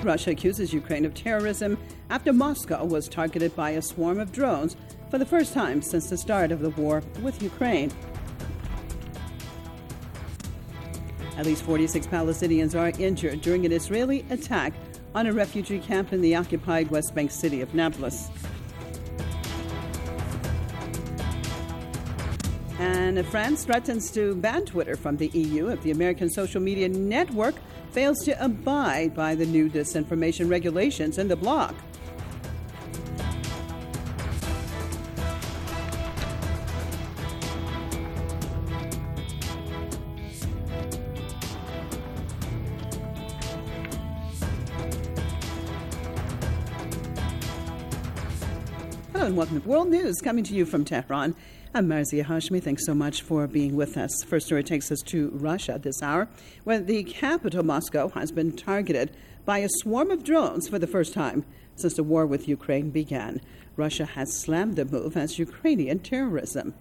Russia accuses Ukraine of terrorism after Moscow was targeted by a swarm of drones for the first time since the start of the war with Ukraine. At least 46 Palestinians are injured during an Israeli attack on a refugee camp in the occupied West Bank city of Nablus. And France threatens to ban Twitter from the EU if the American social media network fails to abide by the new disinformation regulations in the bloc. Hello and welcome to World News, coming to you from Tehran. I'm Marzia Hashmi. Thanks so much for being with us. First story takes us to Russia this hour, where the capital, Moscow, has been targeted by a swarm of drones for the first time since the war with Ukraine began. Russia has slammed the move as Ukrainian terrorism.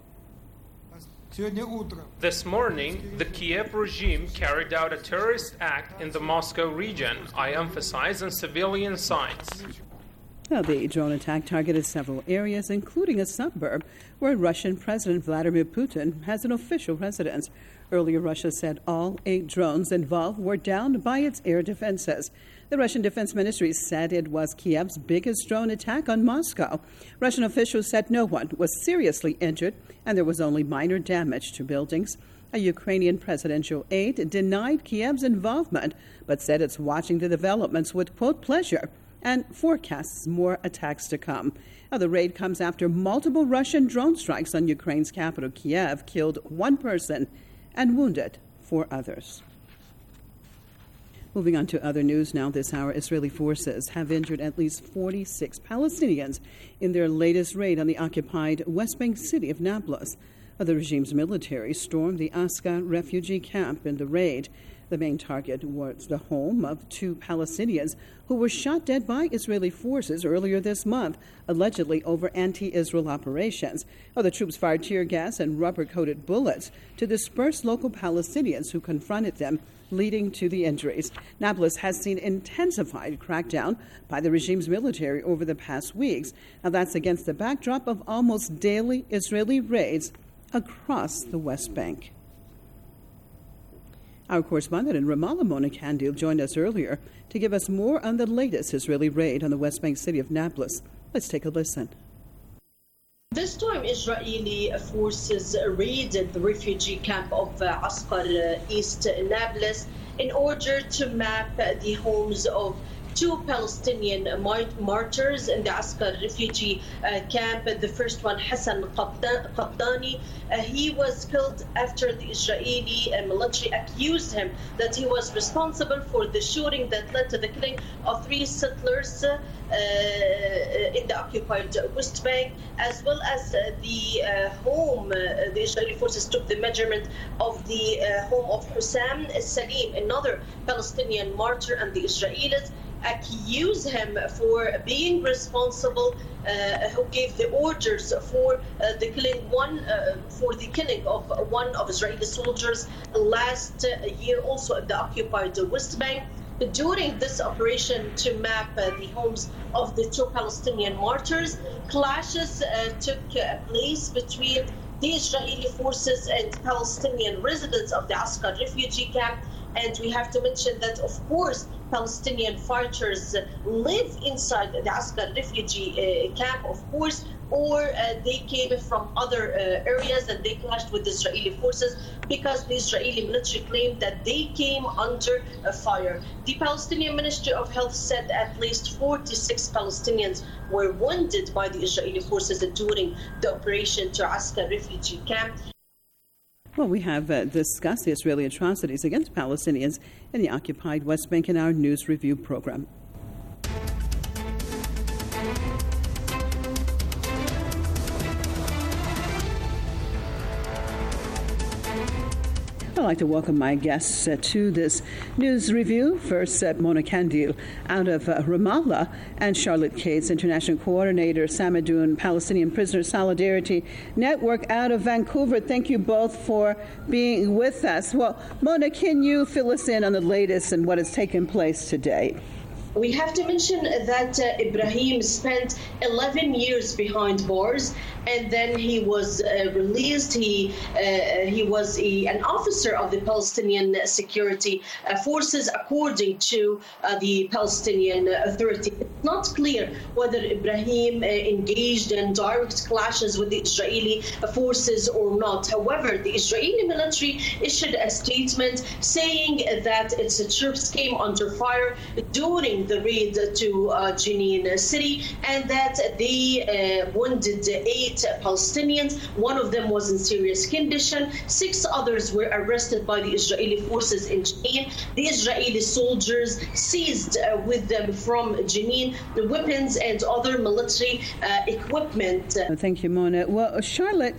This morning, the Kiev regime carried out a terrorist act in the Moscow region. I emphasize on civilian sites. Now, the drone attack targeted several areas, including a suburb where Russian President Vladimir Putin has an official residence. Earlier, Russia said all 8 drones involved were downed by its air defenses. The Russian Defense Ministry said it was Kiev's biggest drone attack on Moscow. Russian officials said no one was seriously injured and there was only minor damage to buildings. A Ukrainian presidential aide denied Kiev's involvement, but said it's watching the developments with, quote, pleasure, and forecasts more attacks to come. Now, the raid comes after multiple Russian drone strikes on Ukraine's capital, Kiev, killed 1 person and wounded 4 others. Moving on to other news now this hour, Israeli forces have injured at least 46 Palestinians in their latest raid on the occupied West Bank city of Nablus. The regime's military stormed the Aska refugee camp in the raid. The main target was the home of 2 Palestinians who were shot dead by Israeli forces earlier this month, allegedly over anti-Israel operations. The troops fired tear gas and rubber-coated bullets to disperse local Palestinians who confronted them, leading to the injuries. Nablus has seen intensified crackdown by the regime's military over the past weeks. Now, that's against the backdrop of almost daily Israeli raids across the West Bank. Our correspondent in Ramallah, Mona Kandil, joined us earlier to give us more on the latest Israeli raid on the West Bank city of Nablus. Let's take a listen. This time, Israeli forces raided the refugee camp of Askar East Nablus in order to map the homes of 2 Palestinian martyrs in the Askar refugee camp. The first one, Hassan Qabdani, he was killed after the Israeli military accused him that he was responsible for the shooting that led to the killing of 3 settlers in the occupied West Bank, as well as the home. The Israeli forces took the measurement of the home of Hussam Salim, another Palestinian martyr, and the Israelis accuse him for being responsible, who gave the orders for the killing of 1 of Israeli soldiers last year, also in the occupied West Bank. During this operation to map the homes of the 2 Palestinian martyrs, clashes took place between the Israeli forces and Palestinian residents of the Askar refugee camp. And we have to mention that, of course, Palestinian fighters live inside the Askar refugee camp, of course, or they came from other areas and they clashed with the Israeli forces because the Israeli military claimed that they came under fire. The Palestinian Ministry of Health said at least 46 Palestinians were wounded by the Israeli forces during the operation to Askar refugee camp. Well, we have discussed the Israeli atrocities against Palestinians in the occupied West Bank in our News Review program. I'd like to welcome my guests to this news review. First, Mona Kandil out of Ramallah, and Charlotte Cates, International Coordinator, Samadoun Palestinian Prisoner Solidarity Network out of Vancouver. Thank you both for being with us. Well, Mona, can you fill us in on the latest and what has taken place today? We have to mention that Ibrahim spent 11 years behind bars, and then he was released. He was an officer of the Palestinian security forces, according to the Palestinian Authority. It's not clear whether Ibrahim engaged in direct clashes with the Israeli forces or not. However, the Israeli military issued a statement saying that its troops came under fire during the raid to Jenin city, and that they wounded 8 Palestinians. One of them was in serious condition. 6 others were arrested by the Israeli forces in Jenin. The Israeli soldiers seized with them from Jenin the weapons and other military equipment. Thank you, Mona. Well, Charlotte,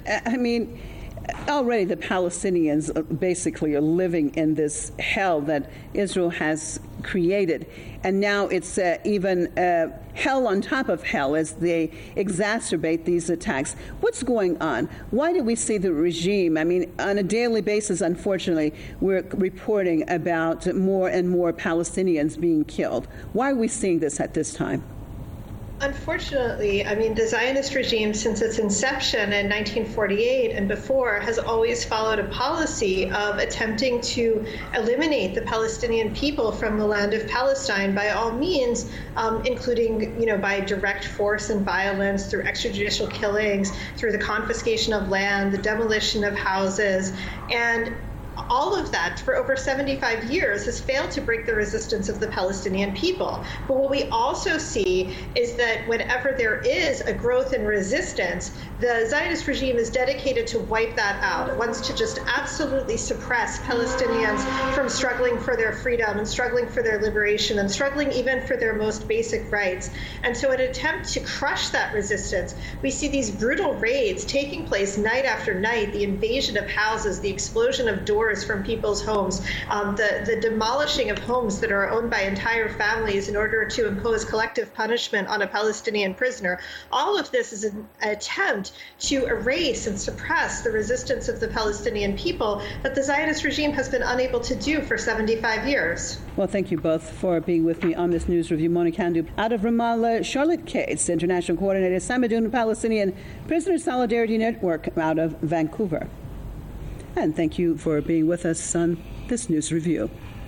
already the Palestinians basically are living in this hell that Israel has created. And now it's even hell on top of hell as they exacerbate these attacks. What's going on? Why do we see the regime? On a daily basis, unfortunately, we're reporting about more and more Palestinians being killed. Why are we seeing this at this time? Unfortunately, the Zionist regime, since its inception in 1948 and before, has always followed a policy of attempting to eliminate the Palestinian people from the land of Palestine by all means, including, by direct force and violence, through extrajudicial killings, through the confiscation of land, the demolition of houses, and all of that for over 75 years has failed to break the resistance of the Palestinian people. But what we also see is that whenever there is a growth in resistance, the Zionist regime is dedicated to wipe that out. It wants to just absolutely suppress Palestinians from struggling for their freedom and struggling for their liberation and struggling even for their most basic rights. And so in an attempt to crush that resistance, we see these brutal raids taking place night after night, the invasion of houses, the explosion of doors from people's homes, the demolishing of homes that are owned by entire families in order to impose collective punishment on a Palestinian prisoner. All of this is an attempt to erase and suppress the resistance of the Palestinian people that the Zionist regime has been unable to do for 75 years. Well, thank you both for being with me on this news review. Mona Kandu out of Ramallah, Charlotte Cates, International Coordinator, Samadoun Palestinian Prisoner Solidarity Network out of Vancouver. And thank you for being with us on this news review.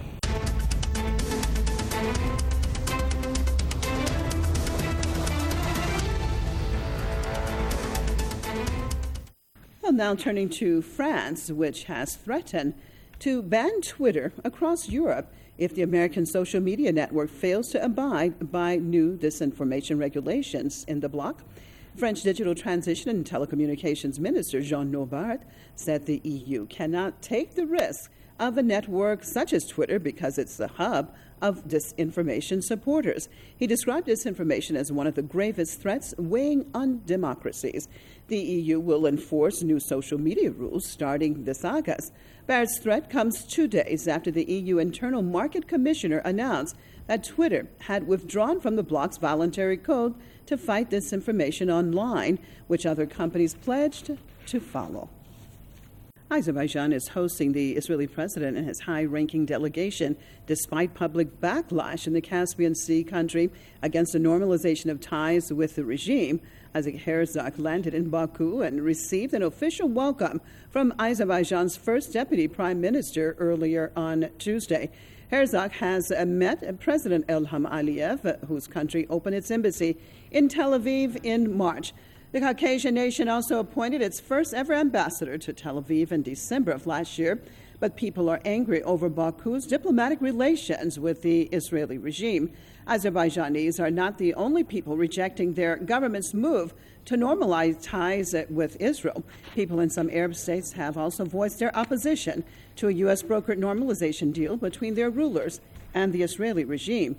Well, now turning to France, which has threatened to ban Twitter across Europe if the American social media network fails to abide by new disinformation regulations in the bloc. French Digital Transition and Telecommunications Minister Jean Novart said the EU cannot take the risk of a network such as Twitter because it's the hub of disinformation supporters. He described disinformation as one of the gravest threats weighing on democracies. The EU will enforce new social media rules starting this August. Barrett's threat comes 2 days after the EU Internal Market Commissioner announced that Twitter had withdrawn from the bloc's voluntary code to fight disinformation online, which other companies pledged to follow. Azerbaijan is hosting the Israeli president and his high-ranking delegation despite public backlash in the Caspian Sea country against the normalization of ties with the regime. Isaac Herzog landed in Baku and received an official welcome from Azerbaijan's first deputy prime minister earlier on Tuesday. Herzog has met President Ilham Aliyev, whose country opened its embassy in Tel Aviv in March. The Caucasian nation also appointed its first-ever ambassador to Tel Aviv in December of last year, but people are angry over Baku's diplomatic relations with the Israeli regime. Azerbaijanis are not the only people rejecting their government's move to normalize ties with Israel. People in some Arab states have also voiced their opposition to a U.S.-brokered normalization deal between their rulers and the Israeli regime.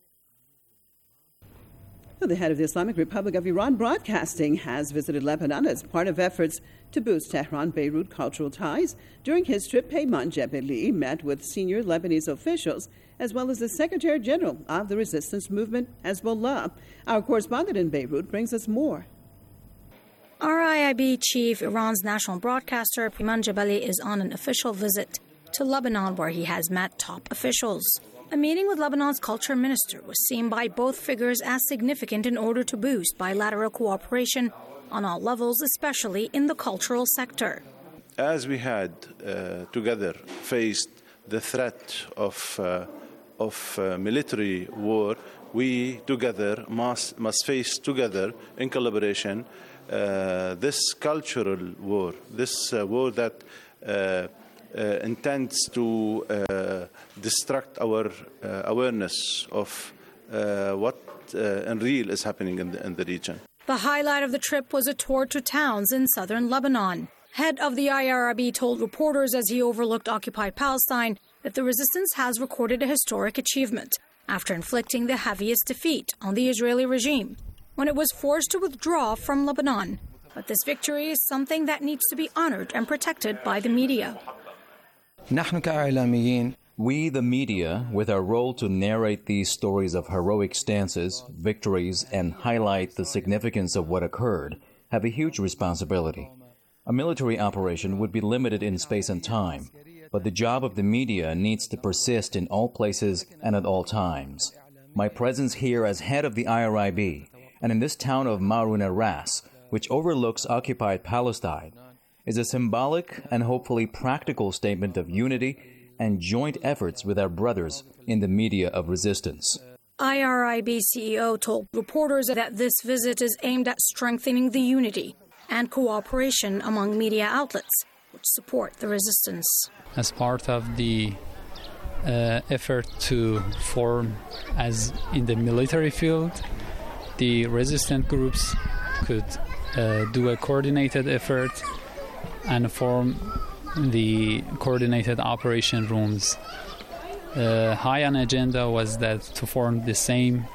The head of the Islamic Republic of Iran Broadcasting has visited Lebanon as part of efforts to boost Tehran-Beirut cultural ties. During his trip, Peyman Jebeli met with senior Lebanese officials as well as the Secretary General of the resistance movement Hezbollah. Our correspondent in Beirut brings us more. RIIB chief, Iran's national broadcaster, Peyman Jebeli, is on an official visit to Lebanon where he has met top officials. A meeting with Lebanon's culture minister was seen by both figures as significant in order to boost bilateral cooperation on all levels, especially in the cultural sector. As we had together faced the threat of military war, we together must face together in collaboration this cultural war, this war that intends to distract our awareness of what in real is happening in the region. The highlight of the trip was a tour to towns in southern Lebanon. Head of the IRIB told reporters as he overlooked occupied Palestine that the resistance has recorded a historic achievement after inflicting the heaviest defeat on the Israeli regime when it was forced to withdraw from Lebanon. But this victory is something that needs to be honored and protected by the media. We, the media, with our role to narrate these stories of heroic stances, victories, and highlight the significance of what occurred, have a huge responsibility. A military operation would be limited in space and time, but the job of the media needs to persist in all places and at all times. My presence here as head of the IRIB and in this town of Maruna Ras, which overlooks occupied Palestine, is a symbolic and hopefully practical statement of unity and joint efforts with our brothers in the media of resistance. IRIB CEO told reporters that this visit is aimed at strengthening the unity and cooperation among media outlets which support the resistance. As part of the effort to form, as in the military field, the resistant groups could do a coordinated effort and form the coordinated operation rooms. High on agenda was that to form the same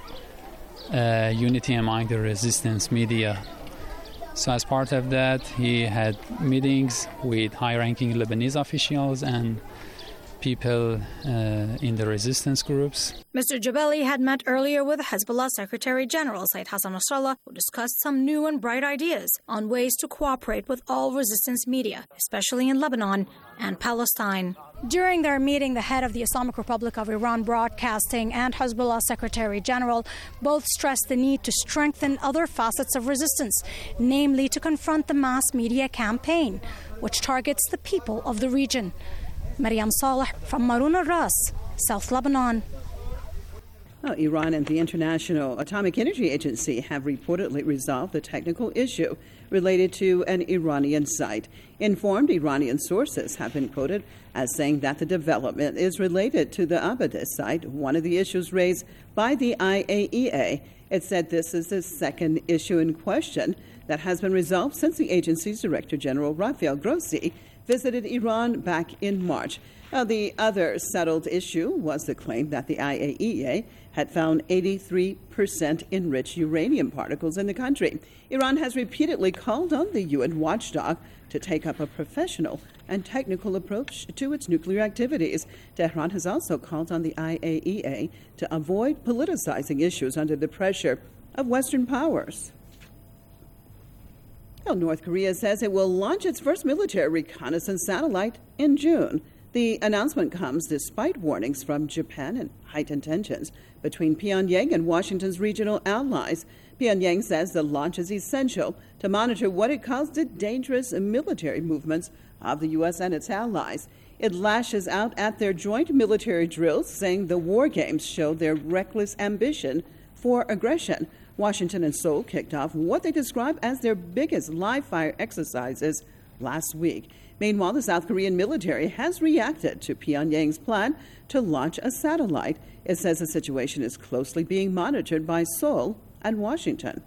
unity among the resistance media. So as part of that, he had meetings with high-ranking Lebanese officials and people in the resistance groups. Mr. Jabeli had met earlier with Hezbollah Secretary General Said Hassan Nasrallah, who discussed some new and bright ideas on ways to cooperate with all resistance media, especially in Lebanon and Palestine. During their meeting, the head of the Islamic Republic of Iran Broadcasting and Hezbollah Secretary General both stressed the need to strengthen other facets of resistance, namely to confront the mass media campaign, which targets the people of the region. Maryam Saleh from Maruna Ras, South Lebanon. Well, Iran and the International Atomic Energy Agency have reportedly resolved the technical issue related to an Iranian site. Informed Iranian sources have been quoted as saying that the development is related to the Abadah site, one of the issues raised by the IAEA. It said this is the second issue in question that has been resolved since the agency's Director General Rafael Grossi visited Iran back in March. The other settled issue was the claim that the IAEA had found 83% enriched uranium particles in the country. Iran has repeatedly called on the UN watchdog to take up a professional and technical approach to its nuclear activities. Tehran has also called on the IAEA to avoid politicizing issues under the pressure of Western powers. Well, North Korea says it will launch its first military reconnaissance satellite in June. The announcement comes despite warnings from Japan and heightened tensions between Pyongyang and Washington's regional allies. Pyongyang says the launch is essential to monitor what it calls the dangerous military movements of the U.S. and its allies. It lashes out at their joint military drills, saying the war games show their reckless ambition for aggression. Washington and Seoul kicked off what they describe as their biggest live-fire exercises last week. Meanwhile, the South Korean military has reacted to Pyongyang's plan to launch a satellite. It says the situation is closely being monitored by Seoul and Washington.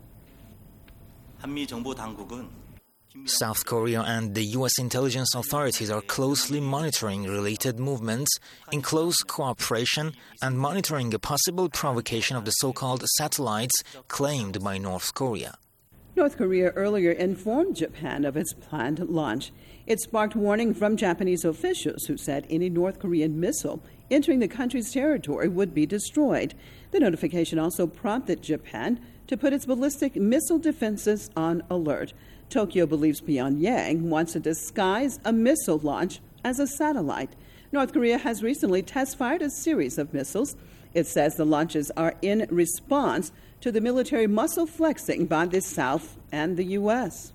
South Korea and the U.S. intelligence authorities are closely monitoring related movements in close cooperation and monitoring a possible provocation of the so-called satellites claimed by North Korea. North Korea earlier informed Japan of its planned launch. It sparked warning from Japanese officials who said any North Korean missile entering the country's territory would be destroyed. The notification also prompted Japan to put its ballistic missile defenses on alert. Tokyo believes Pyongyang wants to disguise a missile launch as a satellite. North Korea has recently test-fired a series of missiles. It says the launches are in response to the military muscle flexing by the South and the U.S.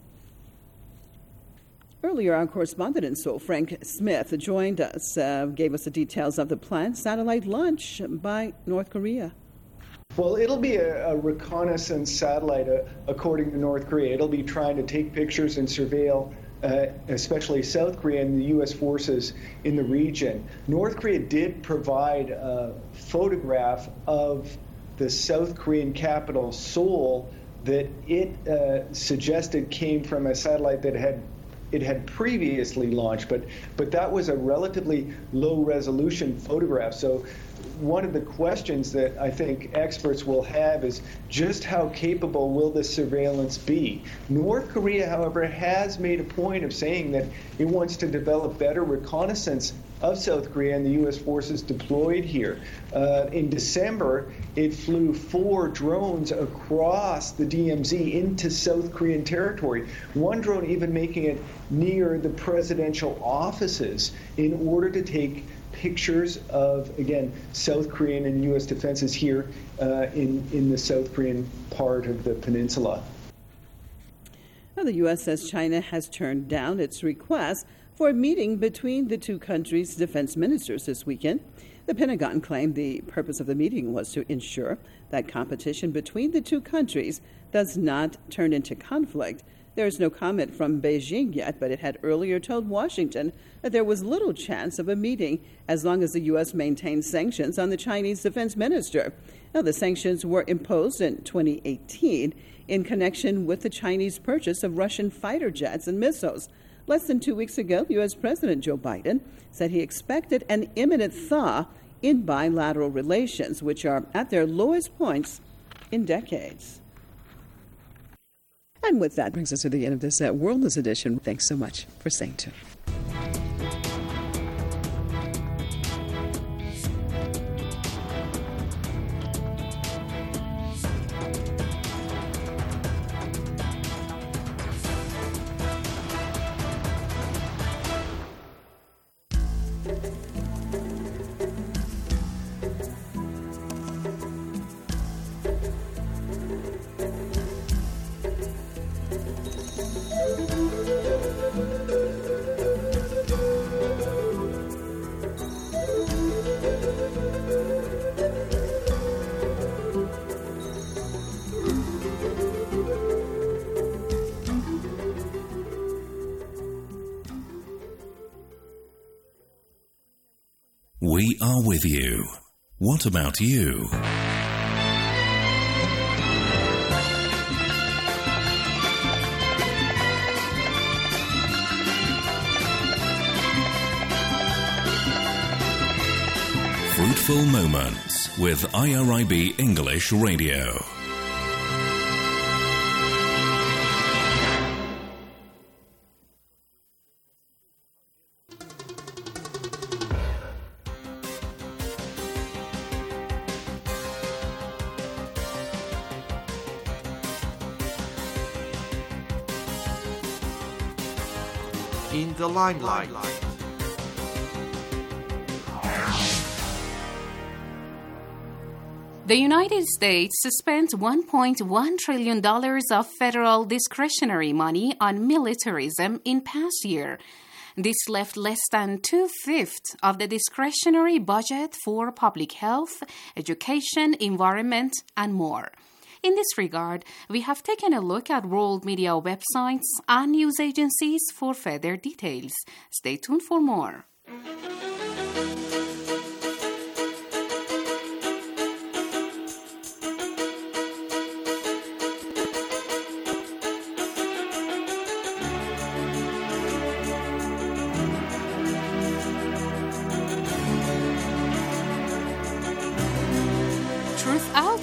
Earlier, our correspondent in Seoul, Frank Smith, joined us, gave us the details of the planned satellite launch by North Korea. Well, it'll be a reconnaissance satellite, according to North Korea. It'll be trying to take pictures and surveil especially South Korea and the U.S. forces in the region. North Korea did provide a photograph of the South Korean capital, Seoul, that it suggested came from a satellite that it had previously launched, but that was a relatively low-resolution photograph. So one of the questions that I think experts will have is just how capable will this surveillance be? North Korea, however, has made a point of saying that it wants to develop better reconnaissance of South Korea and the U.S. forces deployed here. In December, it flew 4 drones across the DMZ into South Korean territory, one drone even making it near the presidential offices in order to take pictures of, again, South Korean and U.S. defenses here in the South Korean part of the peninsula. Now, the U.S. says China has turned down its request for a meeting between the two countries' defense ministers this weekend. The Pentagon claimed the purpose of the meeting was to ensure that competition between the two countries does not turn into conflict. There is no comment from Beijing yet, but it had earlier told Washington that there was little chance of a meeting as long as the U.S. maintained sanctions on the Chinese defense minister. Now, the sanctions were imposed in 2018 in connection with the Chinese purchase of Russian fighter jets and missiles. Less than 2 weeks ago, U.S. President Joe Biden said he expected an imminent thaw in bilateral relations, which are at their lowest points in decades. And with that brings us to the end of this World News edition. Thanks so much for staying tuned. We are with you. What about you? Fruitful Moments with IRIB English Radio. In the limelight. The United States spent $1.1 trillion of federal discretionary money on militarism in past year. This left less than 2/5 of the discretionary budget for public health, education, environment, and more. In this regard, we have taken a look at world media websites and news agencies for further details. Stay tuned for more.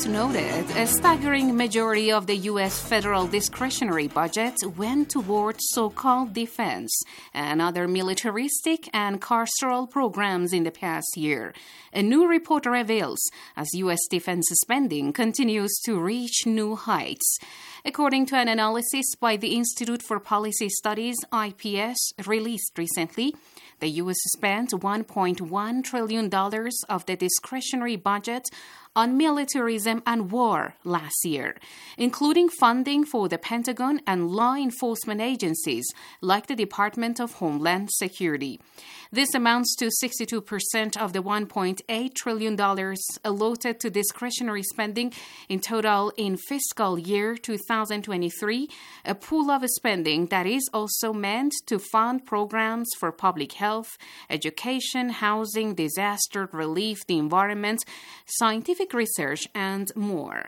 report noted a staggering majority of the U.S. federal discretionary budget went towards so-called defense and other militaristic and carceral programs in the past year. A new report reveals as U.S. defense spending continues to reach new heights. According to an analysis by the Institute for Policy Studies, IPS, released recently, the U.S. spent $1.1 trillion of the discretionary budget on militarism and war last year, including funding for the Pentagon and law enforcement agencies like the Department of Homeland Security. This amounts to 62% of the $1.8 trillion allotted to discretionary spending in total in fiscal year 2023, a pool of spending that is also meant to fund programs for public health, education, housing, disaster relief, the environment, scientific research, and more.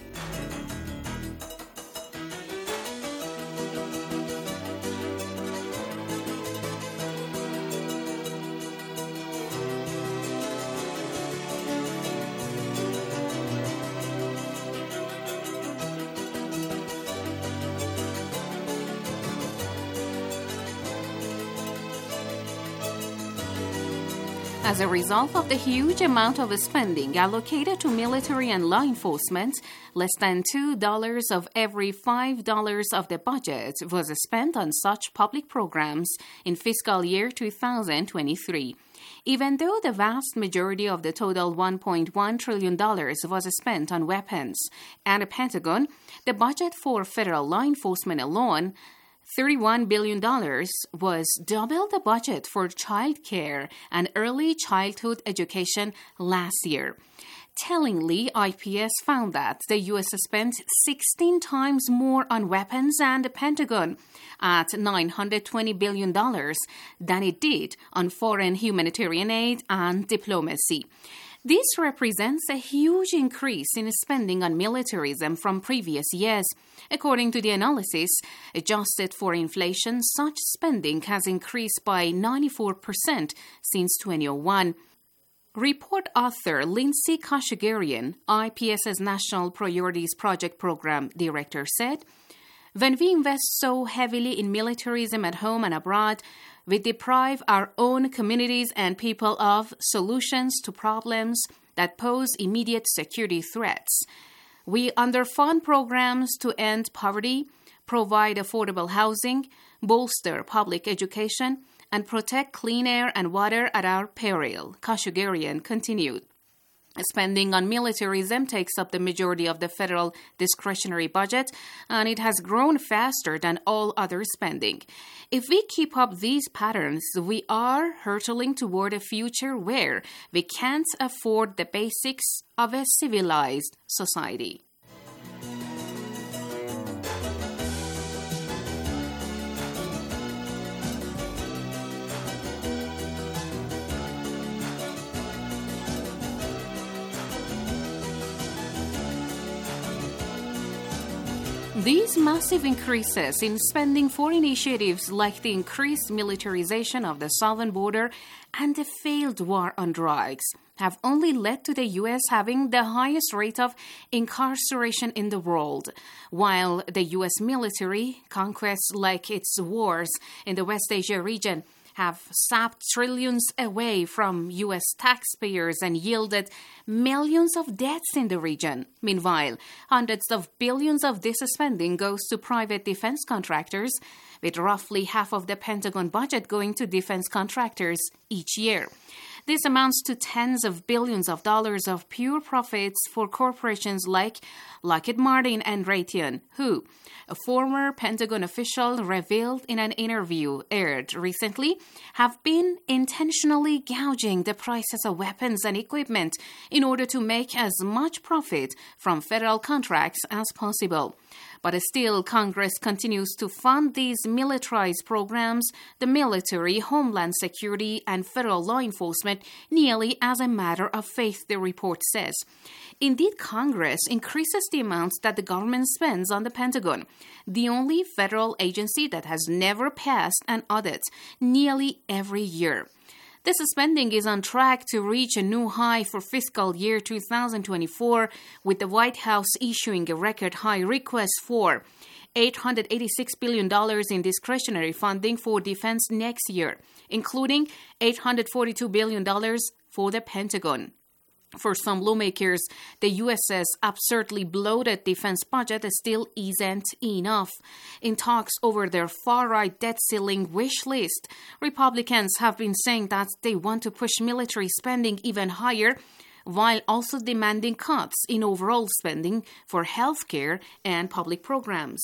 As a result of the huge amount of spending allocated to military and law enforcement, less than $2 of every $5 of the budget was spent on such public programs in fiscal year 2023. Even though the vast majority of the total $1.1 trillion was spent on weapons and the Pentagon, the budget for federal law enforcement alone, $31 billion, was double the budget for child care and early childhood education last year. Tellingly, IPS found that the U.S. spent 16 times more on weapons and the Pentagon at $920 billion than it did on foreign humanitarian aid and diplomacy. This represents a huge increase in spending on militarism from previous years. According to the analysis, adjusted for inflation, such spending has increased by 94% since 2001. Report author Lindsay Kashagarian, IPS's National Priorities Project Program Director, said, "When we invest so heavily in militarism at home and abroad, we deprive our own communities and people of solutions to problems that pose immediate security threats. We underfund programs to end poverty, provide affordable housing, bolster public education, and protect clean air and water at our peril," Kashagarian continued. Spending on militarism takes up the majority of the federal discretionary budget, and it has grown faster than all other spending. If we keep up these patterns, we are hurtling toward a future where we can't afford the basics of a civilized society. These massive increases in spending for initiatives like the increased militarization of the southern border and the failed war on drugs have only led to the U.S. having the highest rate of incarceration in the world, while the U.S. military conquests like its wars in the West Asia region have sapped trillions away from U.S. taxpayers and yielded millions of deaths in the region. Meanwhile, hundreds of billions of this spending goes to private defense contractors, with roughly half of the Pentagon budget going to defense contractors each year. This amounts to tens of billions of dollars of pure profits for corporations like Lockheed Martin and Raytheon, who, a former Pentagon official revealed in an interview aired recently, have been intentionally gouging the prices of weapons and equipment in order to make as much profit from federal contracts as possible. But still, Congress continues to fund these militarized programs, the military, Homeland Security, and federal law enforcement nearly as a matter of faith, the report says. Indeed, Congress increases the amounts that the government spends on the Pentagon, the only federal agency that has never passed an audit, nearly every year. This spending is on track to reach a new high for fiscal year 2024, with the White House issuing a record high request for $886 billion in discretionary funding for defense next year, including $842 billion for the Pentagon. For some lawmakers, the U.S.'s absurdly bloated defense budget still isn't enough. In talks over their far-right debt ceiling wish list, Republicans have been saying that they want to push military spending even higher, while also demanding cuts in overall spending for health care and public programs.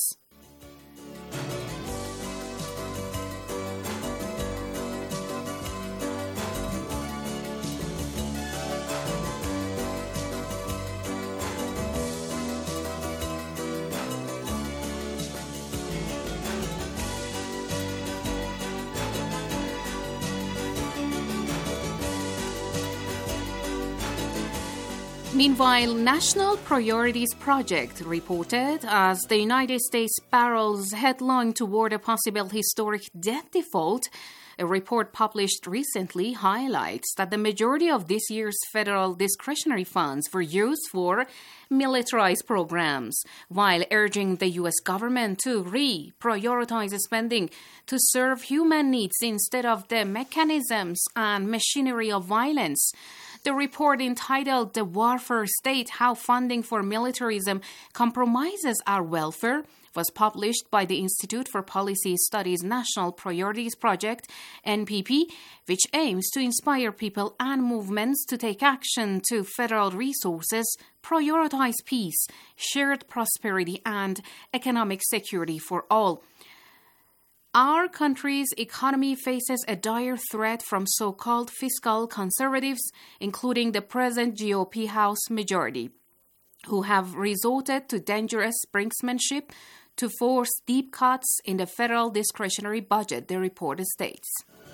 Meanwhile, National Priorities Project reported as the United States barrels headlong toward a possible historic debt default. A report published recently highlights that the majority of this year's federal discretionary funds were used for militarized programs, while urging the U.S. government to reprioritize spending to serve human needs instead of the mechanisms and machinery of violence. The report, entitled The Warfare State: How Funding for Militarism Compromises Our Welfare, was published by the Institute for Policy Studies National Priorities Project, NPP, which aims to inspire people and movements to take action to federal resources, prioritize peace, shared prosperity, and economic security for all. Our country's economy faces a dire threat from so-called fiscal conservatives, including the present GOP House majority, who have resorted to dangerous brinksmanship to force deep cuts in the federal discretionary budget, the report states.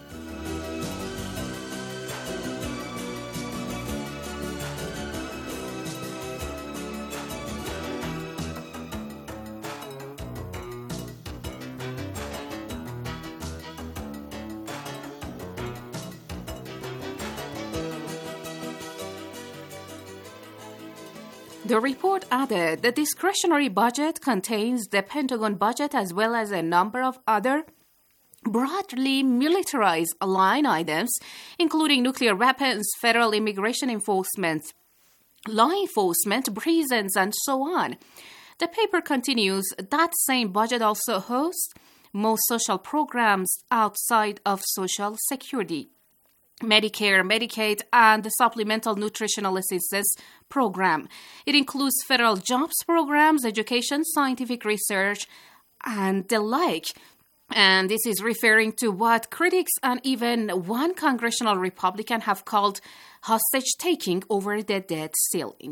The report added the discretionary budget contains the Pentagon budget as well as a number of other broadly militarized line items, including nuclear weapons, federal immigration enforcement, law enforcement, prisons, and so on. The paper continues, that same budget also hosts most social programs outside of Social Security, Medicare, Medicaid, and the Supplemental Nutritional Assistance Program. It includes federal jobs programs, education, scientific research, and the like. And this is referring to what critics and even one congressional Republican have called hostage-taking over the debt ceiling.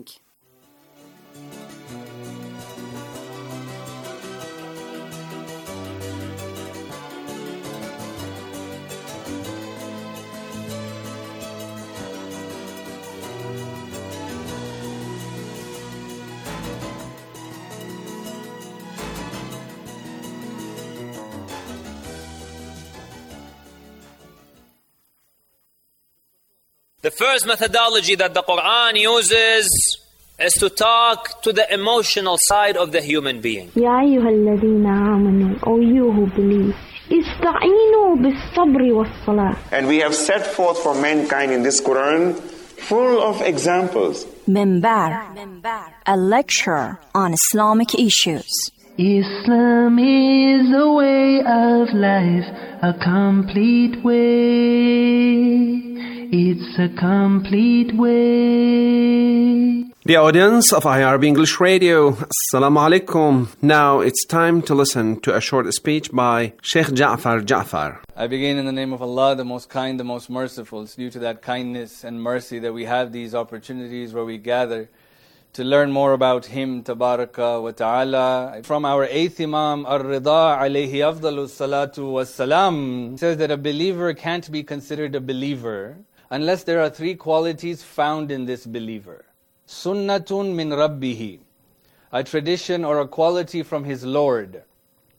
The first methodology that the Quran uses is to talk to the emotional side of the human being. Ya ayyuhalladhina amanu, O you who believe, ista'inu bis-sabri was-salah. And we have set forth for mankind in this Quran full of examples. Minbar, a lecture on Islamic issues. Islam is a way of life, a complete way. It's a complete way. The audience of IRB English Radio, Assalamu alaikum. Now it's time to listen to a short speech by Sheikh Ja'far Ja'far. I begin in the name of Allah, the most kind, the most merciful. It's due to that kindness and mercy that we have these opportunities where we gather to learn more about Him, Tabaraka wa Ta'ala. From our 8th Imam, Ar-Rida alayhi afdalu salatu wassalam, he says that a believer can't be considered a believer unless there are 3 qualities found in this believer. Sunnatun min rabbihi, a tradition or a quality from his Lord.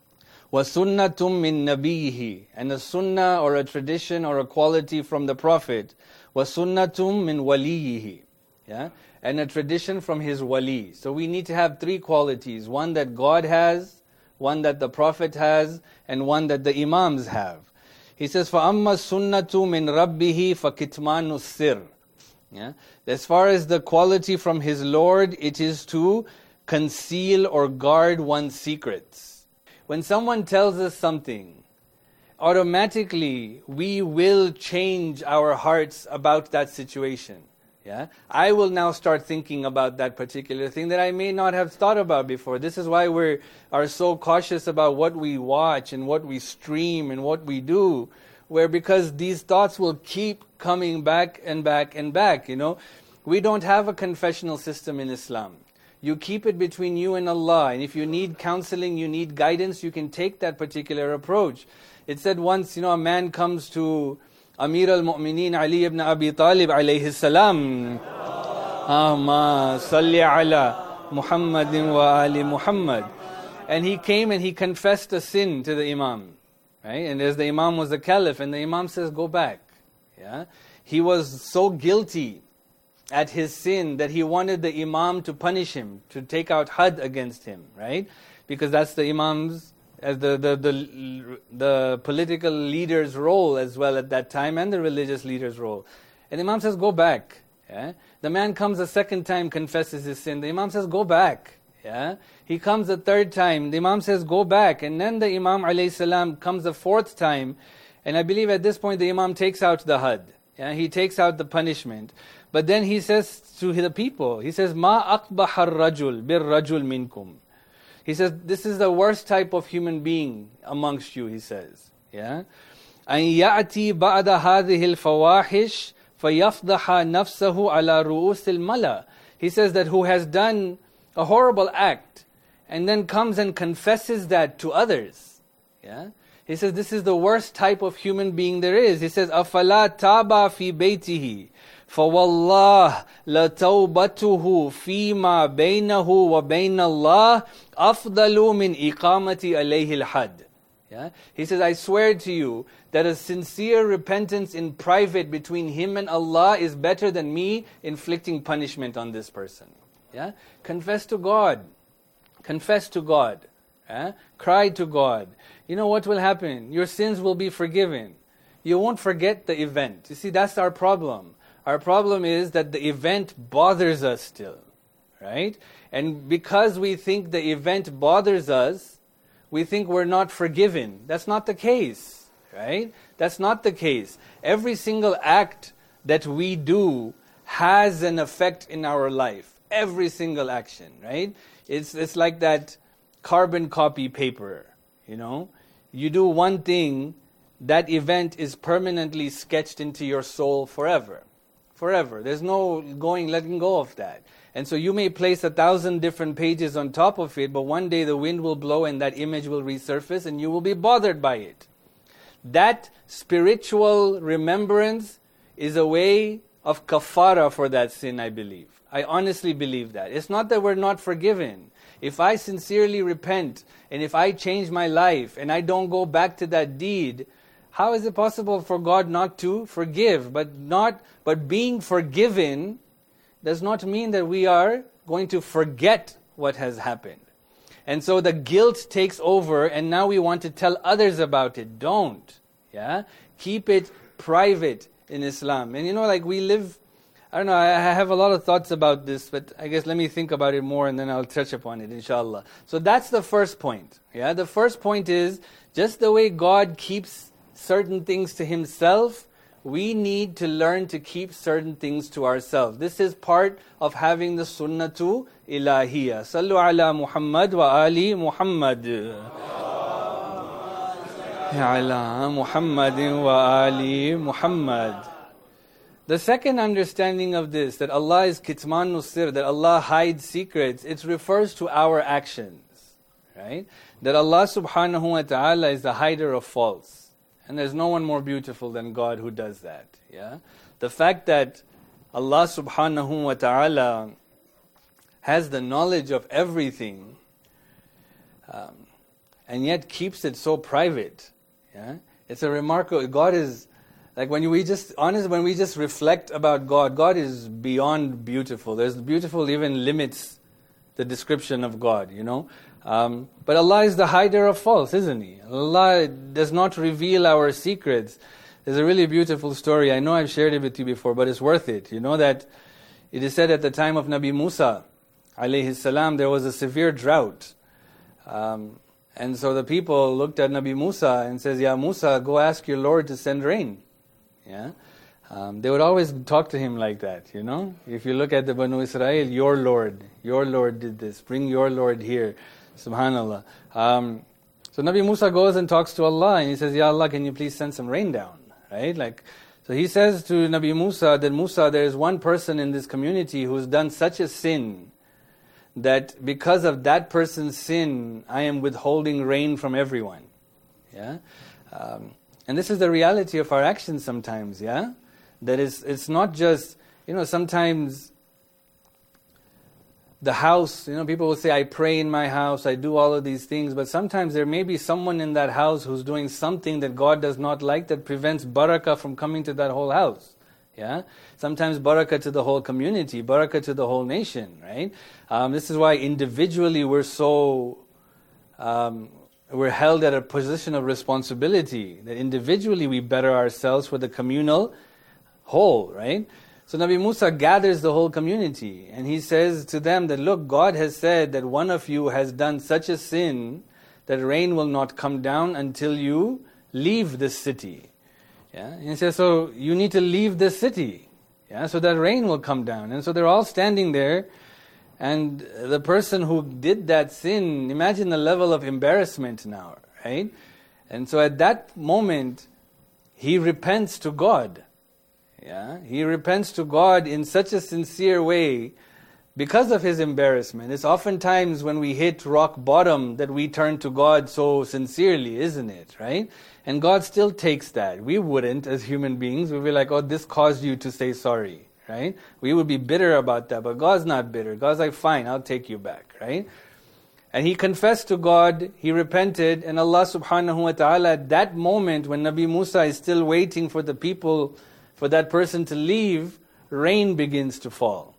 وَسُنَّةٌ مِّن نَبِيِّهِ, and a sunnah or a tradition or a quality from the Prophet. وَسُنَّةٌ مِّن وَلِيِّهِ, yeah? And a tradition from his wali. So we need to have three qualities: one that God has, one that the Prophet has, and one that the Imams have. He says, فَأَمَّا السُنَّةُ مِن رَبِّهِ فَكِتْمَانُ السِّرِّ. Yeah? As far as the quality from his Lord, it is to conceal or guard one's secrets. When someone tells us something, automatically we will change our hearts about that situation. Yeah? I will now start thinking about that particular thing that I may not have thought about before. This is why we are so cautious about what we watch and what we stream and what we do, because these thoughts will keep coming back and back and back. We don't have a confessional system in Islam. You keep it between you and Allah, and if you need counseling, you need guidance, you can take that particular approach. It said once, a man comes to Amir al-Mu'mineen Ali ibn Abi Talib alayhi salam. Allahumma salli ala Muhammadin wa ali Muhammad. And he came and he confessed a sin to the Imam. Right? And as the Imam was the Caliph, and the Imam says, go back. Yeah? He was so guilty at his sin that he wanted the Imam to punish him, to take out had against him. Right? Because that's the Imam's, as the political leader's role as well at that time, and the religious leader's role. And the Imam says, go back. Yeah? The man comes a second time, confesses his sin. The Imam says, go back. Yeah? He comes a third time. The Imam says, go back. And then the Imam alayhi salam comes a fourth time. And I believe at this point the Imam takes out the had. Yeah? He takes out the punishment. But then he says to the people, he says, Ma aqbaha ar-rajul bir-rajul minkum. He says, this is the worst type of human being amongst you, he says. Yeah? أَنْ يَأْتِي بَعْدَ هَذِهِ الْفَوَاحِشِ فَيَفْضَحَ نَفْسَهُ عَلَى رُؤُوسِ الْمَلَى. He says that who has done a horrible act and then comes and confesses that to others. Yeah? He says this is the worst type of human being there is. He says, أَفَلَا تَابَ فِي بَيْتِهِ فَوَاللَّهِ لَتَوْبَتُهُ فِيمَا بَيْنَهُ وَبَيْنَ اللَّهِ أَفْضَلُ مِنْ إِقَامَةِ عَلَيْهِ الْحَدِّ. Yeah? He says, I swear to you that a sincere repentance in private between him and Allah is better than me inflicting punishment on this person. Yeah? Confess to God. Confess to God. Yeah? Cry to God. You know what will happen? Your sins will be forgiven. You won't forget the event. You see, that's our problem. Our problem is that the event bothers us still, right? And because we think the event bothers us, we think we're not forgiven. That's not the case, right? That's not the case. Every single act that we do has an effect in our life. Every single action, right? It's like that carbon copy paper, You do one thing, that event is permanently sketched into your soul forever. Forever. There's no letting go of that. And so you may place 1,000 different pages on top of it, but one day the wind will blow and that image will resurface and you will be bothered by it. That spiritual remembrance is a way of kafara for that sin, I believe. I honestly believe that. It's not that we're not forgiven. If I sincerely repent and if I change my life and I don't go back to that deed, how is it possible for God not to forgive? But being forgiven does not mean that we are going to forget what has happened. And so the guilt takes over and now we want to tell others about it. Don't. Yeah? Keep it private in Islam. And we live, I don't know, I have a lot of thoughts about this, but I guess let me think about it more and then I'll touch upon it, inshallah. So that's the first point. Yeah? The first point is, just the way God keeps certain things to Himself, we need to learn to keep certain things to ourselves. This is part of having the sunnatu ilahiyya. Sallu ala Muhammad wa ali Muhammad. Ala Muhammadin wa ali Muhammad. The second understanding of this, that Allah is kitmanus sir, that Allah hides secrets, it refers to our actions. Right? That Allah subhanahu wa ta'ala is the hider of faults. And there's no one more beautiful than God who does that. Yeah? The fact that Allah subhanahu wa ta'ala has the knowledge of everything, and yet keeps it so private. Yeah, it's a remarkable. God is like when we just reflect about God. God is beyond beautiful. There's beautiful even limits the description of God. But Allah is the hider of faults, isn't He? Allah does not reveal our secrets. There's a really beautiful story. I know I've shared it with you before, but it's worth it. You know that it is said at the time of Nabi Musa, alayhi salam, there was a severe drought. And so the people looked at Nabi Musa and says, Ya Musa, go ask your Lord to send rain. Yeah, they would always talk to him like that, If you look at the Banu Israel, your Lord did this. Bring your Lord here. Subhanallah. So Nabi Musa goes and talks to Allah and he says, Ya Allah, can you please send some rain down? Right? So he says to Nabi Musa that, Musa, there is one person in this community who's done such a sin that because of that person's sin, I am withholding rain from everyone. Yeah? And this is the reality of our actions sometimes, yeah? That it's not just, sometimes the house, people will say, I pray in my house, I do all of these things, but sometimes there may be someone in that house who's doing something that God does not like that prevents barakah from coming to that whole house. Yeah, sometimes barakah to the whole community, barakah to the whole nation, right? This is why individually we're held at a position of responsibility, that individually we better ourselves for the communal whole, right? So Nabi Musa gathers the whole community and he says to them that, look, God has said that one of you has done such a sin that rain will not come down until you leave this city. Yeah? And he says, so you need to leave this city, so that rain will come down. And so they're all standing there, and the person who did that sin, imagine the level of embarrassment now, right? And so at that moment, he repents to God. Yeah, he repents to God in such a sincere way because of his embarrassment. It's oftentimes when we hit rock bottom that we turn to God so sincerely, isn't it? Right? And God still takes that. We wouldn't, as human beings, we'd be like, oh, this caused you to say sorry. Right? We would be bitter about that, but God's not bitter. God's like, fine, I'll take you back. Right? And he confessed to God, he repented, and Allah subhanahu wa ta'ala, at that moment when Nabi Musa is still waiting for the people, for that person to leave, rain begins to fall.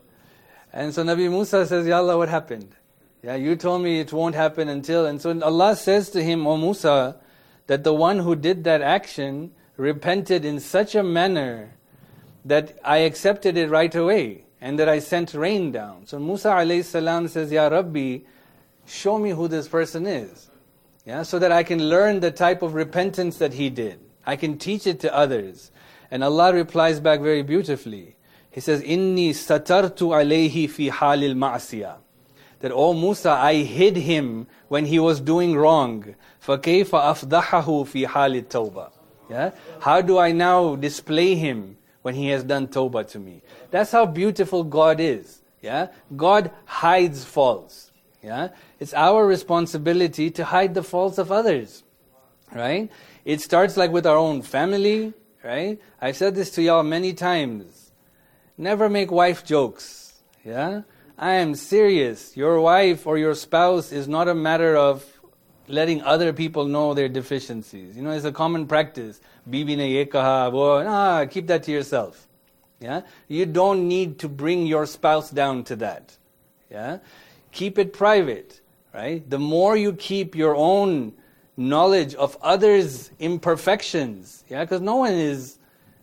And so Nabi Musa says, Ya Allah, what happened? Yeah, you told me it won't happen until... And so Allah says to him, O Musa, that the one who did that action repented in such a manner that I accepted it right away, and that I sent rain down. So Musa alayhi salam says, Ya Rabbi, show me who this person is. Yeah, so that I can learn the type of repentance that he did. I can teach it to others. And Allah replies back very beautifully. He says, Inni satartu alayhi fi halil ma'asiyah. That, O Musa, I hid him when he was doing wrong. فَكَيْفَ أَفْضَحَهُ فِي حَالِ التَّوْبَةِ. Yeah? How do I now display him when he has done tawbah to me? That's how beautiful God is. Yeah? God hides faults. Yeah? It's our responsibility to hide the faults of others. Right? It starts like with our own family. Right? I've said this to y'all many times. Never make wife jokes. Yeah? I am serious. Your wife or your spouse is not a matter of letting other people know their deficiencies. You know, it's a common practice. Bibi ne ye kaha, keep that to yourself. Yeah? You don't need to bring your spouse down to that. Yeah? Keep it private. Right? The more you keep your own knowledge of others' imperfections, yeah, because no one is...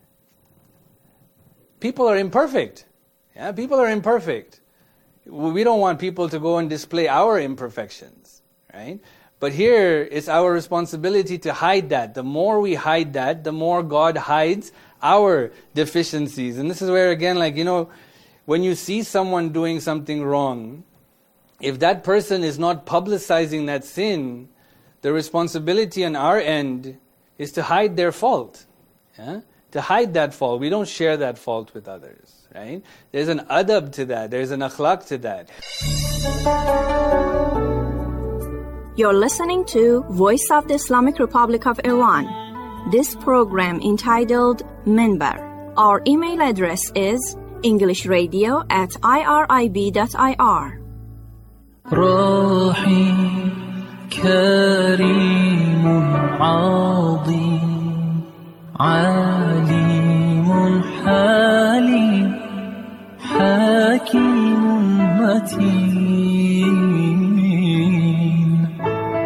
People are imperfect. Yeah, people are imperfect. We don't want people to go and display our imperfections, right? But here, it's our responsibility to hide that. The more we hide that, the more God hides our deficiencies. And this is where, again, like, you know, when you see someone doing something wrong, if that person is not publicizing that sin, the responsibility on our end is to hide their fault. Yeah? To hide that fault. We don't share that fault with others. Right? There's an adab to that. There's an akhlaq to that. You're listening to Voice of the Islamic Republic of Iran. This program entitled Minbar. Our email address is englishradio@irib.ir. كريم عظيم عليم حليم حكيم متين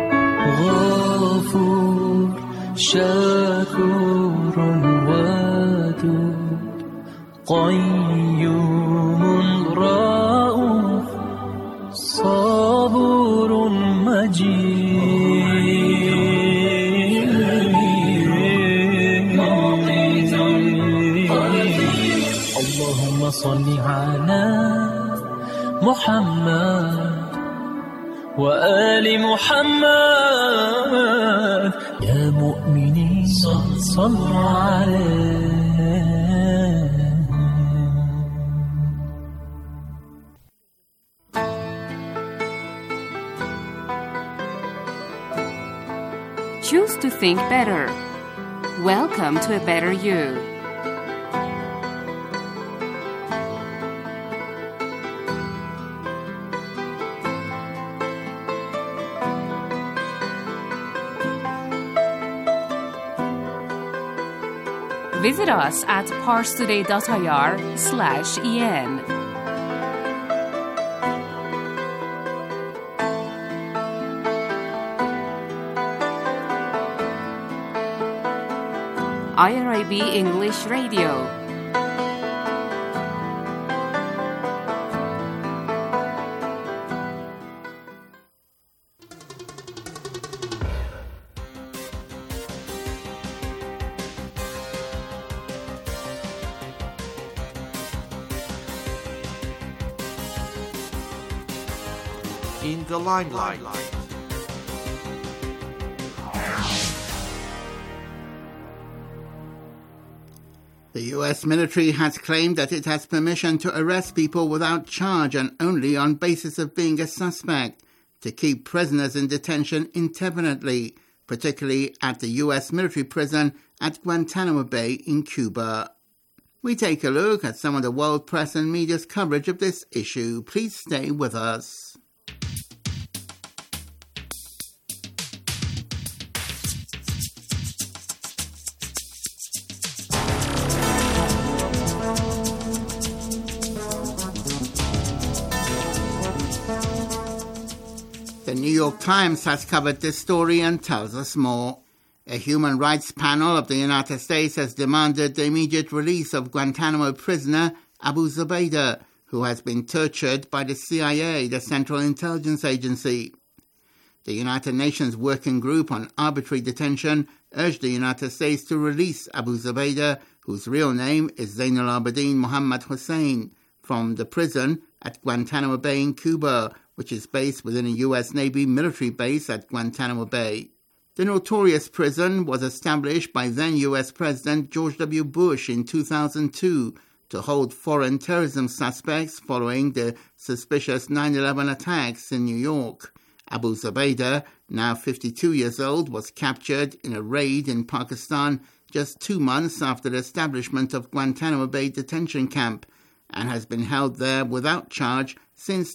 غفور شكور ودود قيوم رؤوف صبور مجيد اللهم صل على محمد وآل محمد يا مؤمنين صلوا عليه. Choose to think better. Welcome to a better you. Visit us at parstoday.ir/en. IRIB English Radio. In the limelight. The U.S. military has claimed that it has permission to arrest people without charge and only on basis of being a suspect, to keep prisoners in detention indefinitely, particularly at the U.S. military prison at Guantanamo Bay in Cuba. We take a look at some of the world press and media's coverage of this issue. Please stay with us. The New York Times has covered this story and tells us more. A human rights panel of the United States has demanded the immediate release of Guantanamo prisoner Abu Zubaydah, who has been tortured by the CIA, the Central Intelligence Agency. The United Nations Working Group on Arbitrary Detention urged the United States to release Abu Zubaydah, whose real name is Zainul Abidin Mohammed Hussein, from the prison at Guantanamo Bay in Cuba, which is based within a U.S. Navy military base at Guantanamo Bay. The notorious prison was established by then U.S. President George W. Bush in 2002 to hold foreign terrorism suspects following the suspicious 9/11 attacks in New York. Abu Zubaydah, now 52 years old, was captured in a raid in Pakistan just 2 months after the establishment of Guantanamo Bay detention camp, and has been held there without charge since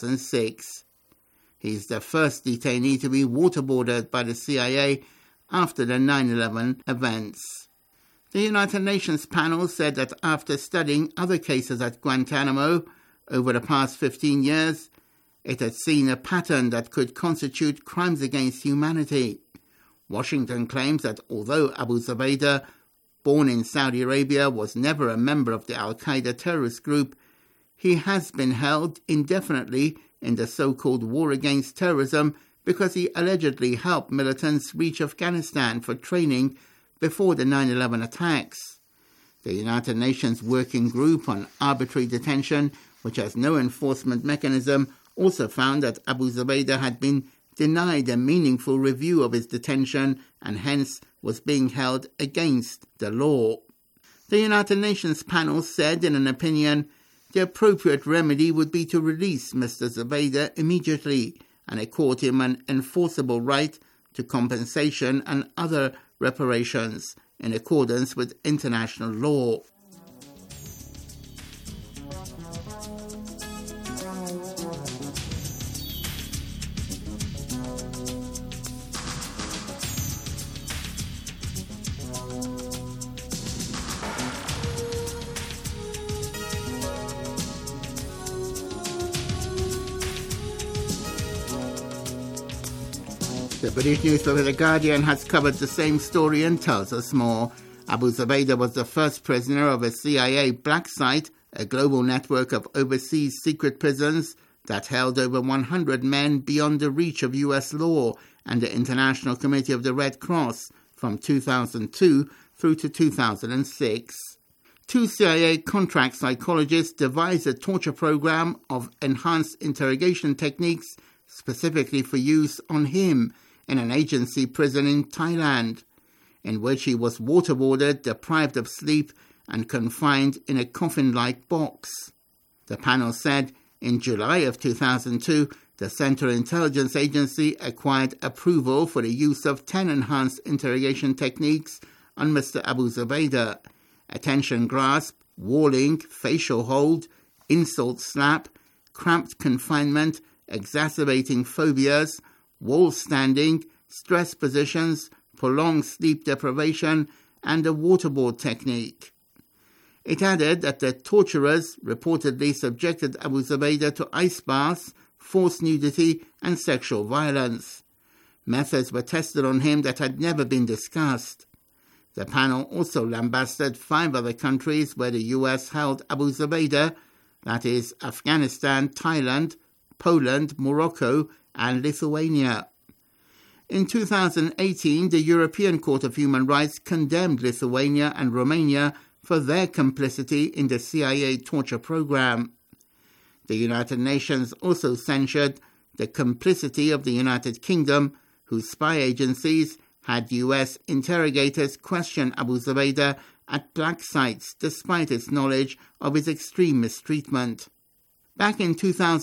2006. He is the first detainee to be waterboarded by the CIA after the 9/11 events. The United Nations panel said that after studying other cases at Guantanamo over the past 15 years, it had seen a pattern that could constitute crimes against humanity. Washington claims that although Abu Zubaydah, born in Saudi Arabia, was never a member of the Al-Qaeda terrorist group, he has been held indefinitely in the so-called war against terrorism because he allegedly helped militants reach Afghanistan for training before the 9/11 attacks. The United Nations Working Group on Arbitrary Detention, which has no enforcement mechanism, also found that Abu Zubaydah had been denied a meaningful review of his detention and hence was being held against the law. The United Nations panel said in an opinion, the appropriate remedy would be to release Mr. Zubaydah immediately and accord him an enforceable right to compensation and other reparations in accordance with international law. The British newspaper The Guardian has covered the same story and tells us more. Abu Zubaydah was the first prisoner of a CIA black site, a global network of overseas secret prisons that held over 100 men beyond the reach of U.S. law and the International Committee of the Red Cross from 2002 through to 2006. Two CIA contract psychologists devised a torture program of enhanced interrogation techniques specifically for use on him in an agency prison in Thailand, in which he was waterboarded, deprived of sleep, and confined in a coffin-like box. The panel said in July of 2002, the Central Intelligence Agency acquired approval for the use of 10 enhanced interrogation techniques on Mr. Abu Zubaydah: attention grasp, walling, facial hold, insult slap, cramped confinement, exacerbating phobias, wall standing, stress positions, prolonged sleep deprivation, and a waterboard technique. It added that the torturers reportedly subjected Abu Zubaydah to ice baths, forced nudity, and sexual violence. Methods were tested on him that had never been discussed. The panel also lambasted 5 other countries where the US held Abu Zubaydah, that is, Afghanistan, Thailand, Poland, Morocco, and Lithuania. In 2018, the European Court of Human Rights condemned Lithuania and Romania for their complicity in the CIA torture program. The United Nations also censured the complicity of the United Kingdom, whose spy agencies had US interrogators question Abu Zubaydah at black sites despite its knowledge of his extreme mistreatment. Back in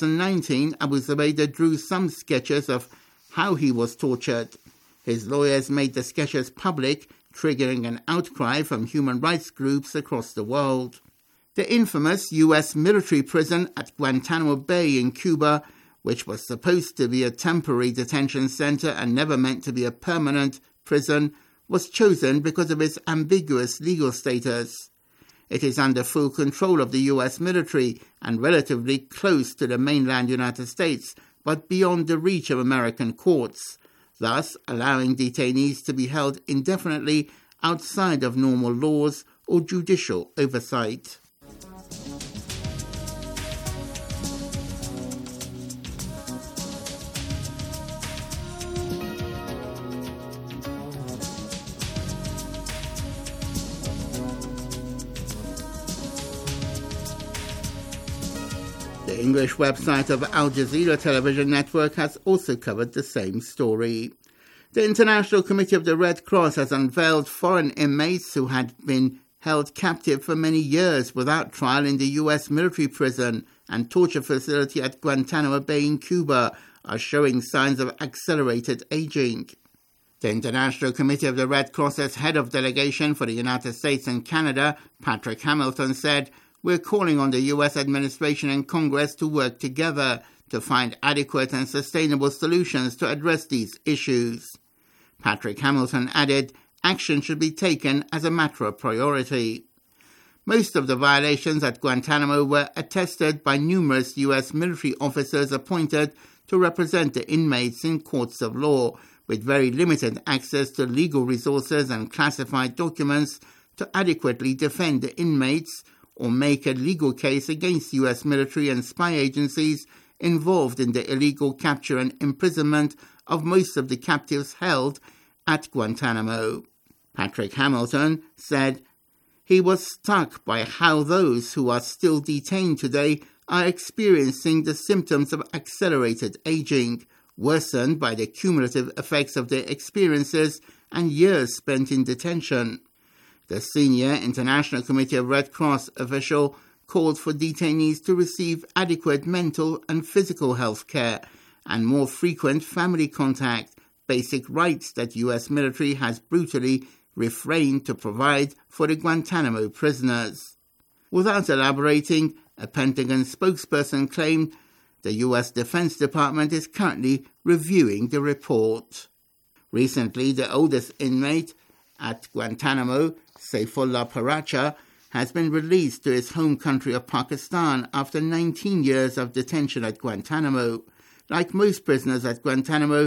2019, Abu Zubaydah drew some sketches of how he was tortured. His lawyers made the sketches public, triggering an outcry from human rights groups across the world. The infamous U.S. military prison at Guantanamo Bay in Cuba, which was supposed to be a temporary detention center and never meant to be a permanent prison, was chosen because of its ambiguous legal status. It is under full control of the U.S. military and relatively close to the mainland United States, but beyond the reach of American courts, thus allowing detainees to be held indefinitely outside of normal laws or judicial oversight. The English website of Al Jazeera television network has also covered the same story. The International Committee of the Red Cross has unveiled foreign inmates who had been held captive for many years without trial in the U.S. military prison and torture facility at Guantanamo Bay in Cuba are showing signs of accelerated aging. The International Committee of the Red Cross's head of delegation for the United States and Canada, Patrick Hamilton, said, "We're calling on the U.S. administration and Congress to work together to find adequate and sustainable solutions to address these issues." Patrick Hamilton added, "Action should be taken as a matter of priority." Most of the violations at Guantanamo were attested by numerous U.S. military officers appointed to represent the inmates in courts of law, with very limited access to legal resources and classified documents to adequately defend the inmates or make a legal case against U.S. military and spy agencies involved in the illegal capture and imprisonment of most of the captives held at Guantanamo. Patrick Hamilton said he was struck by how those who are still detained today are experiencing the symptoms of accelerated aging, worsened by the cumulative effects of their experiences and years spent in detention. The senior International Committee of Red Cross official called for detainees to receive adequate mental and physical health care and more frequent family contact, basic rights that U.S. military has brutally refrained to provide for the Guantanamo prisoners. Without elaborating, a Pentagon spokesperson claimed the U.S. Defense Department is currently reviewing the report. Recently, the oldest inmate at Guantanamo, Saifullah Paracha, has been released to his home country of Pakistan after 19 years of detention at Guantanamo. Like most prisoners at Guantanamo,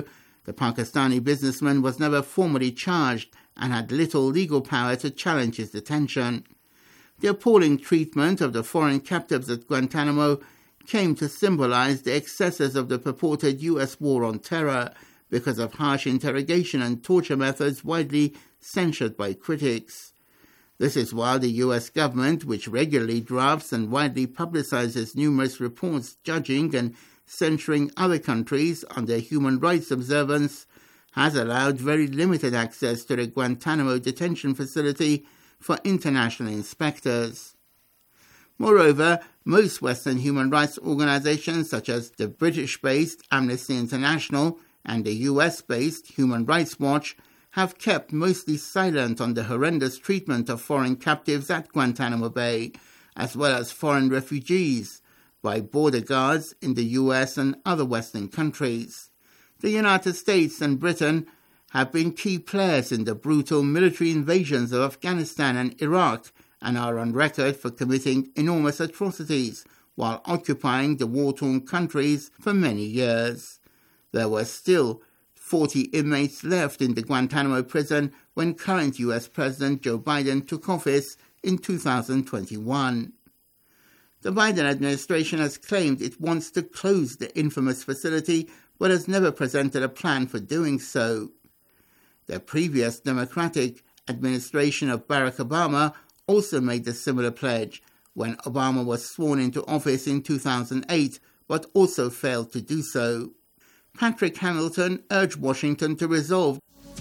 The Pakistani businessman was never formally charged and had little legal power to challenge his detention. The appalling treatment of the foreign captives at Guantanamo came to symbolize the excesses of the purported U.S. war on terror because of harsh interrogation and torture methods widely censured by critics. This is why the U.S. government, which regularly drafts and widely publicizes numerous reports judging and censuring other countries on their human rights observance, has allowed very limited access to the Guantanamo detention facility for international inspectors. Moreover, most Western human rights organizations such as the British-based Amnesty International and the US-based Human Rights Watch have kept mostly silent on the horrendous treatment of foreign captives at Guantanamo Bay, as well as foreign refugees, by border guards in the US and other Western countries. The United States and Britain have been key players in the brutal military invasions of Afghanistan and Iraq and are on record for committing enormous atrocities while occupying the war-torn countries for many years. There were still 40 inmates left in the Guantanamo prison when current U.S. President Joe Biden took office in 2021. The Biden administration has claimed it wants to close the infamous facility, but has never presented a plan for doing so. The previous Democratic administration of Barack Obama also made a similar pledge when Obama was sworn into office in 2008, but also failed to do so. Patrick Hamilton urged Washington to resolve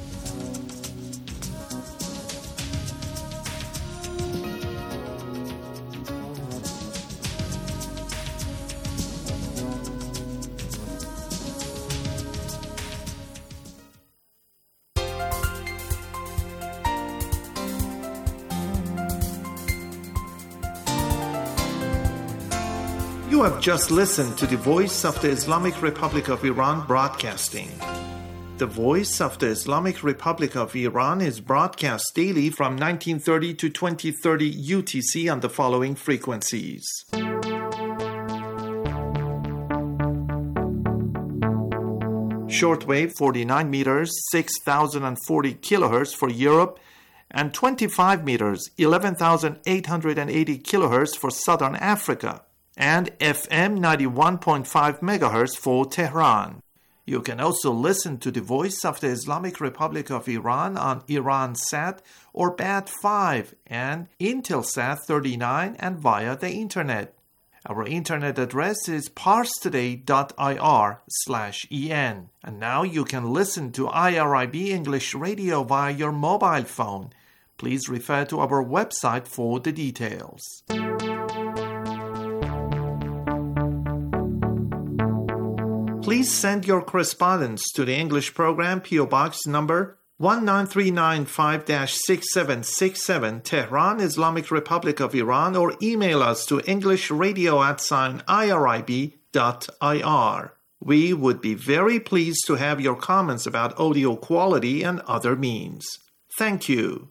You have just listened to the Voice of the Islamic Republic of Iran broadcasting. The Voice of the Islamic Republic of Iran is broadcast daily from 1930 to 2030 UTC on the following frequencies. Shortwave 49 meters, 6040 kilohertz for Europe, and 25 meters, 11,880 kilohertz for Southern Africa, and FM 91.5 megahertz for Tehran. You can also listen to the Voice of the Islamic Republic of Iran on Iransat or Bat5 and Intelsat 39 and via the Internet. Our Internet address is parstoday.ir/en. And now you can listen to IRIB English Radio via your mobile phone. Please refer to our website for the details. Please send your correspondence to the English program, PO Box number 19395-6767, Tehran, Islamic Republic of Iran, or email us to englishradio@irib.ir. We would be very pleased to have your comments about audio quality and other means. Thank you.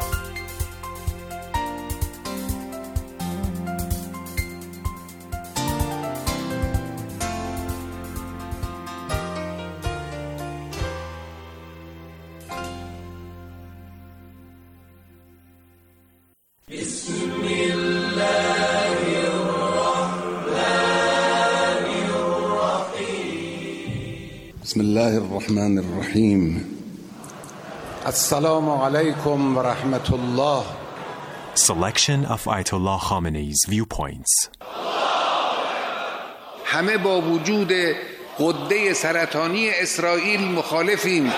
بسم الله الرحمن الرحيم السلام عليكم ورحمة الله. Selection of Ayatollah Khamenei's viewpoints. همه با وجود غده سرطانی اسرائیل مخالفیم.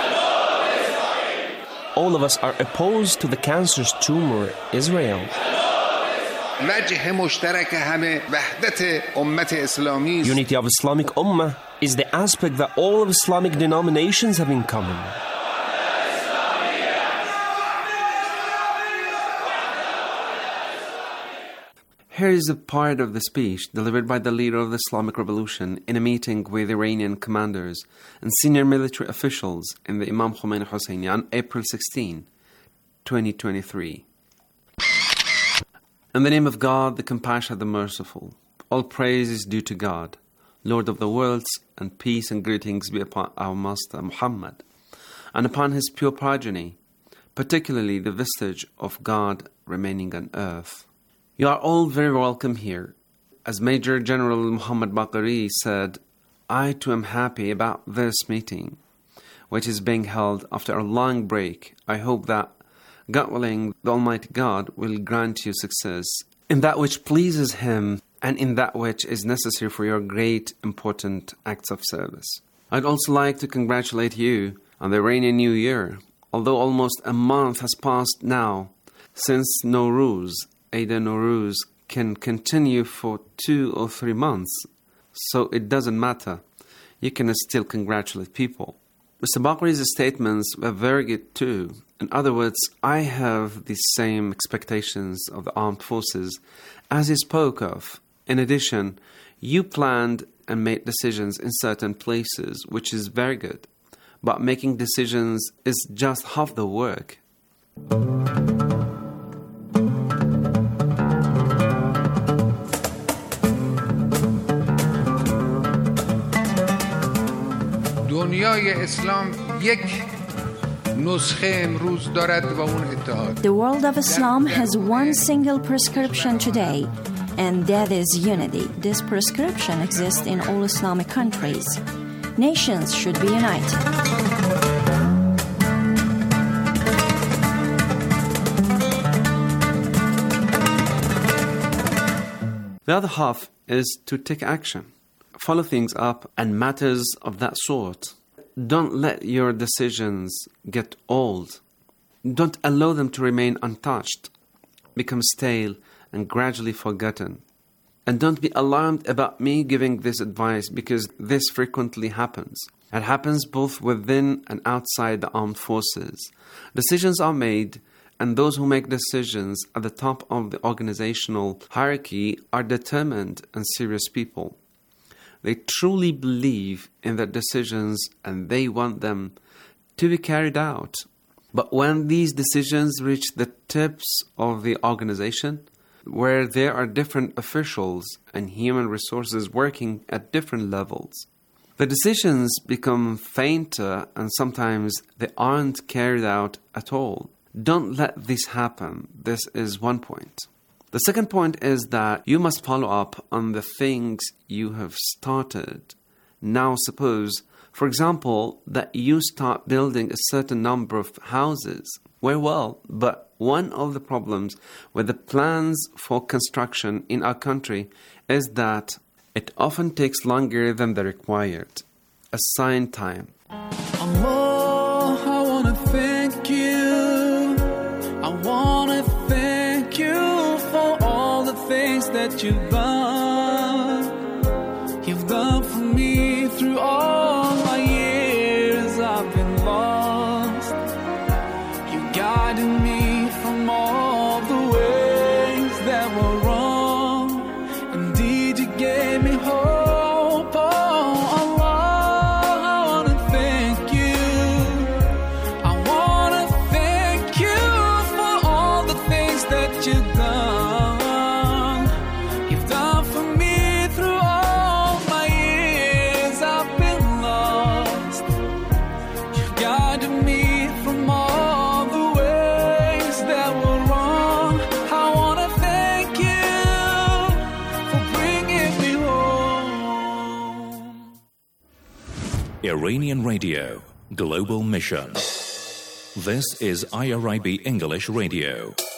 All of us are opposed to the cancerous tumor Israel. وجه مشترک همه وحدت امت اسلامی. Unity of Islamic Ummah is the aspect that all of Islamic denominations have in common. Here is a part of the speech delivered by the leader of the Islamic Revolution in a meeting with Iranian commanders and senior military officials in the Imam Khomeini Hosseini on April 16, 2023. In the name of God, the Compassionate, the Merciful, all praise is due to God. Lord of the worlds, and peace and greetings be upon our Master Muhammad, and upon his pure progeny, particularly the vestige of God remaining on earth. You are all very welcome here. As Major General Muhammad Baqiri said, I too am happy about this meeting, which is being held after a long break. I hope that, God willing, the Almighty God will grant you success in that which pleases Him and in that which is necessary for your great, important acts of service. I'd also like to congratulate you on the Iranian New Year. Although almost a month has passed now since Nowruz, Eid al-Nowruz, can continue for 2 or 3 months, so it doesn't matter. You can still congratulate people. Mr. Baqiri's statements were very good too. In other words, I have the same expectations of the armed forces as he spoke of. In addition, you planned and made decisions in certain places, which is very good. But making decisions is just half the work. دنیای اسلام یک نسخه امروز دارد و اون اتحاد. The world of Islam has one single prescription today, and that is unity. This prescription exists in all Islamic countries. Nations should be united. The other half is to take action, follow things up, and matters of that sort. Don't let your decisions get old. Don't allow them to remain untouched, become stale, and gradually forgotten. And don't be alarmed about me giving this advice, because this frequently happens. It happens both within and outside the armed forces. Decisions are made, and those who make decisions at the top of the organizational hierarchy are determined and serious people. They truly believe in their decisions and they want them to be carried out. But when these decisions reach the tips of the organization, where there are different officials and human resources working at different levels, the decisions become fainter and sometimes they aren't carried out at all. Don't let this happen. This is one point. The second point is that you must follow up on the things you have started. Now suppose, for example, that you start building a certain number of houses. Well, but one of the problems with the plans for construction in our country is that it often takes longer than the required assigned time. Allah, I want to thank you. I want to thank you for all the things that you've done. You've done for me through all my years I've been lost. You guided me from all the ways that were wrong. Indeed, you gave me hope. Iranian Radio, Global Mission. This is IRIB English Radio.